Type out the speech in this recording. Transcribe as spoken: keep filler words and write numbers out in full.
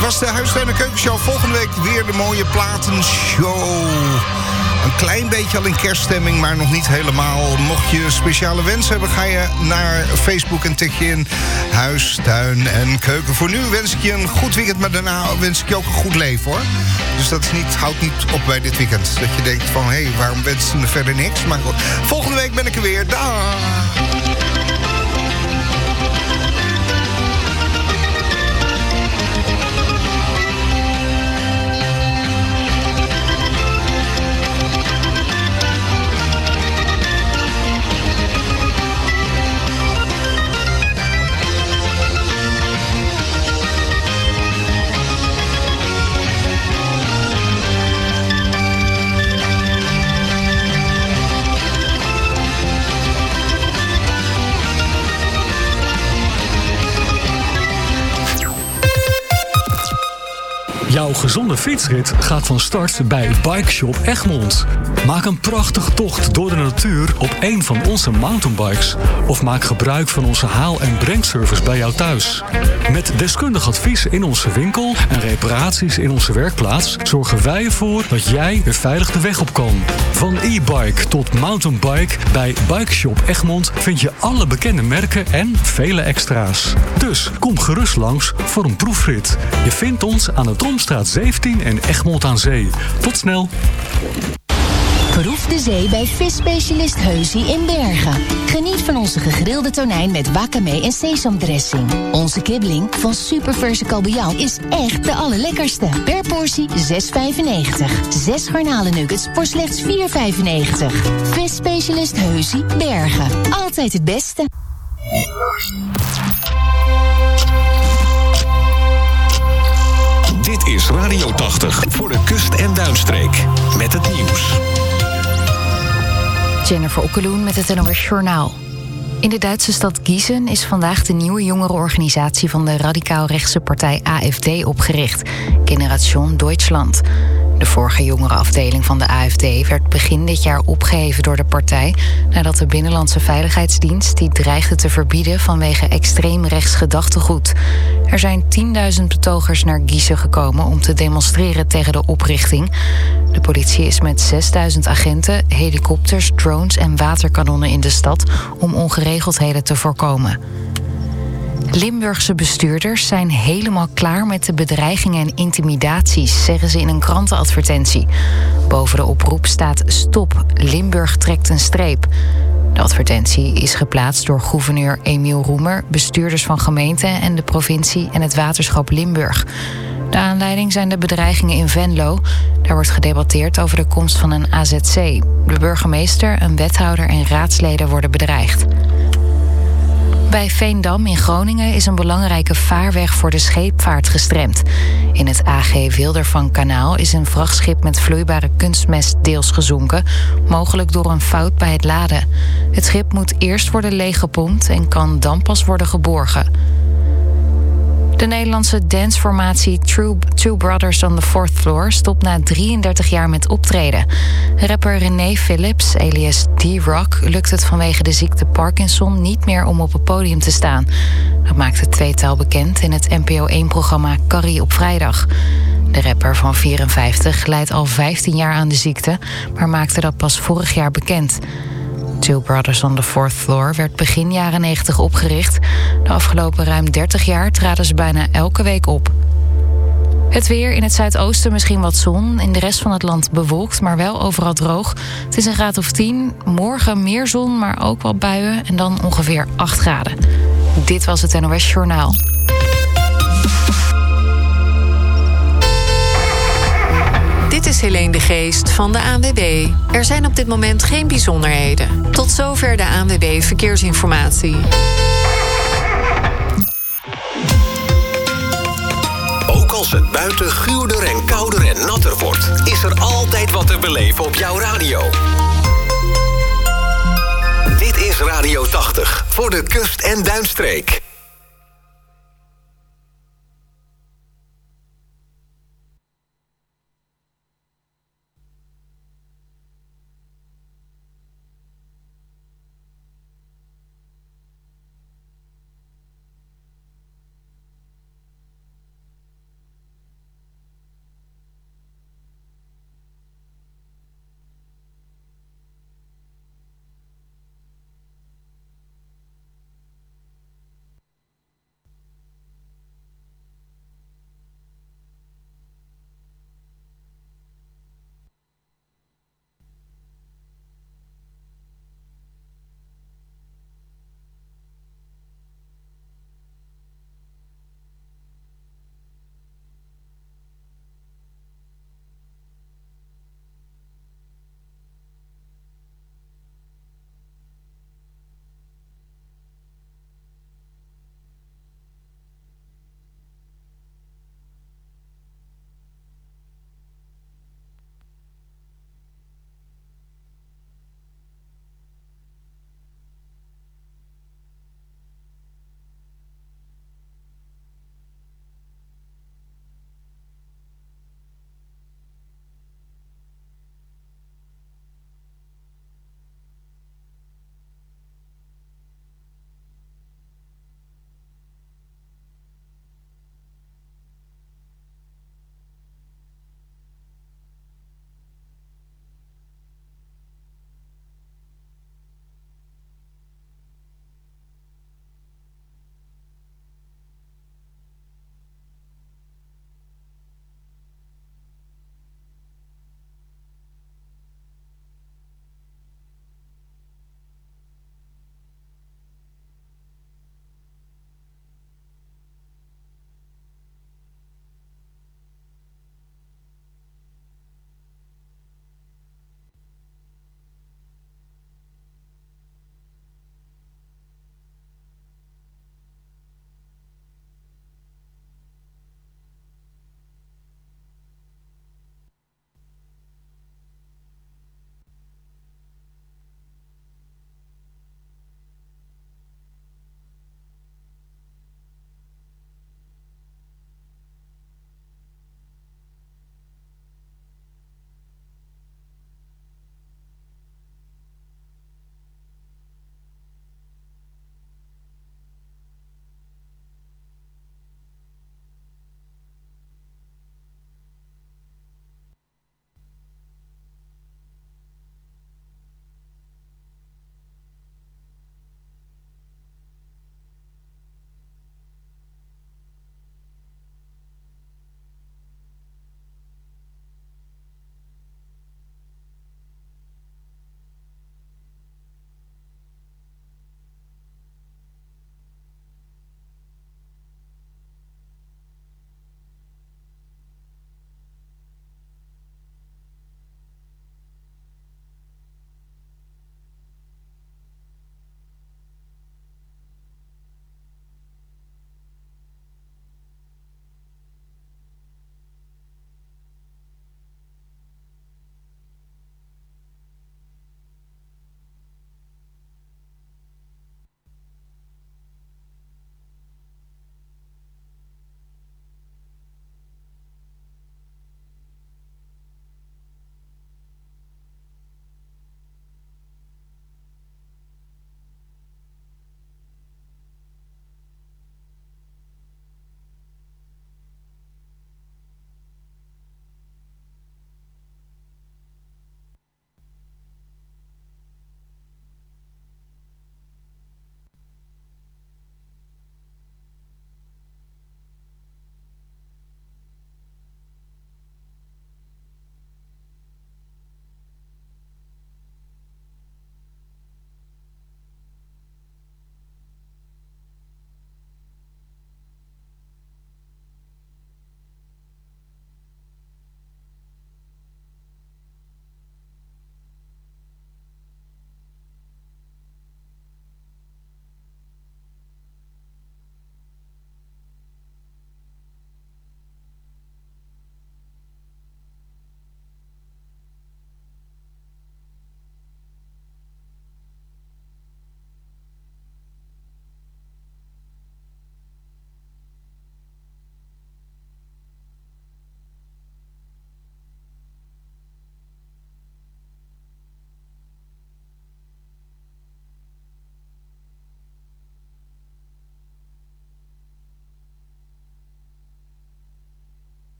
was de Huistuin- en Keukenshow. Volgende week weer de mooie platenshow. Een klein beetje al in kerststemming, maar nog niet helemaal. Mocht je speciale wensen hebben, ga je naar Facebook en tik je in Huis, Tuin en Keuken. Voor nu wens ik je een goed weekend, maar daarna wens ik je ook een goed leven, hoor. Dus dat is niet, houdt niet op bij dit weekend. Dat je denkt van, hé, hey, waarom wensen me verder niks? Maar goed, volgende week ben ik er weer. Daag! Jouw gezonde fietsrit gaat van start bij Bike Shop Egmond. Maak een prachtige tocht door de natuur op één van onze mountainbikes. Of maak gebruik van onze haal- en brengservice bij jou thuis. Met deskundig advies in onze winkel en reparaties in onze werkplaats zorgen wij ervoor dat jij weer veilig de weg op kan. Van e-bike tot mountainbike, bij Bike Shop Egmond vind je alle bekende merken en vele extra's. Dus kom gerust langs voor een proefrit. Je vindt ons aan de Tromstraat zeventien en Egmond aan Zee. Tot snel! Proef de zee bij visspecialist Heusie in Bergen. Geniet van onze gegrilde tonijn met wakame en sesamdressing. Onze kibbeling van superverse kabeljauw is echt de allerlekkerste. Per portie zes vijfennegentig. Zes garnalennuggets voor slechts vier vijfennegentig. Visspecialist Heusie Bergen. Altijd het beste. Dit is Radio tachtig voor de kust- en duinstreek. Met het nieuws. Jennifer Okkeloen met het N O S Journaal. In de Duitse stad Gießen is vandaag de nieuwe jongerenorganisatie van de radicaal-rechtse partij A F D opgericht, Generation Deutschland. De vorige jongerenafdeling van de A F D werd begin dit jaar opgeheven door de partij nadat de Binnenlandse Veiligheidsdienst die dreigde te verbieden vanwege extreem rechts gedachtegoed. Er zijn tienduizend betogers naar Gießen gekomen om te demonstreren tegen de oprichting. De politie is met zesduizend agenten, helikopters, drones en waterkanonnen in de stad om ongeregeldheden te voorkomen. Limburgse bestuurders zijn helemaal klaar met de bedreigingen en intimidaties, zeggen ze in een krantenadvertentie. Boven de oproep staat: stop, Limburg trekt een streep. De advertentie is geplaatst door gouverneur Emiel Roemer, bestuurders van gemeenten en de provincie en het waterschap Limburg. De aanleiding zijn de bedreigingen in Venlo. Daar wordt gedebatteerd over de komst van een A Z C. De burgemeester, een wethouder en raadsleden worden bedreigd. Bij Veendam in Groningen is een belangrijke vaarweg voor de scheepvaart gestremd. In het A G Wildervankanaal is een vrachtschip met vloeibare kunstmest deels gezonken, mogelijk door een fout bij het laden. Het schip moet eerst worden leeggepompt en kan dan pas worden geborgen. De Nederlandse danceformatie True, Two Brothers on the Fourth Floor stopt na drieëndertig jaar met optreden. Rapper René Phillips, alias D-Rock, lukt het vanwege de ziekte Parkinson niet meer om op het podium te staan. Dat maakt het tweetal bekend in het N P O één-programma Carrie op vrijdag. De rapper van vierenvijftig lijdt al vijftien jaar aan de ziekte, maar maakte dat pas vorig jaar bekend. Two Brothers on the Fourth Floor werd begin jaren negentig opgericht. De afgelopen ruim dertig jaar traden ze bijna elke week op. Het weer, in het zuidoosten misschien wat zon. In de rest van het land bewolkt, maar wel overal droog. Het is een graad of tien. Morgen meer zon, maar ook wat buien. En dan ongeveer acht graden. Dit was het N O S Journaal. Dit is Helene de Geest van de A N W B. Er zijn op dit moment geen bijzonderheden. Tot zover de A N W B Verkeersinformatie. Ook als het buiten guurder en kouder en natter wordt, is er altijd wat te beleven op jouw radio. Dit is Radio tachtig voor de kust- en duinstreek.